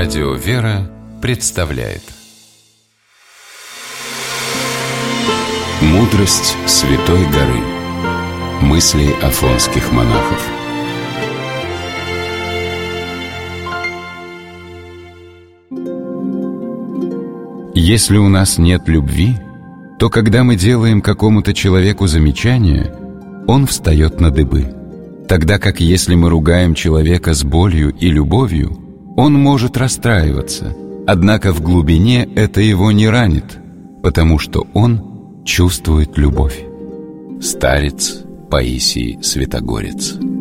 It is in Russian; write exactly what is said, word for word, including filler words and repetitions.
Радио «Вера» представляет «Мудрость Святой горы». Мысли афонских монахов. Если у нас нет любви, то когда мы делаем какому-то человеку замечание, он встает на дыбы. Тогда как если мы ругаем человека с болью и любовью, он может расстраиваться, однако в глубине это его не ранит, потому что он чувствует любовь. Старец Паисий Святогорец.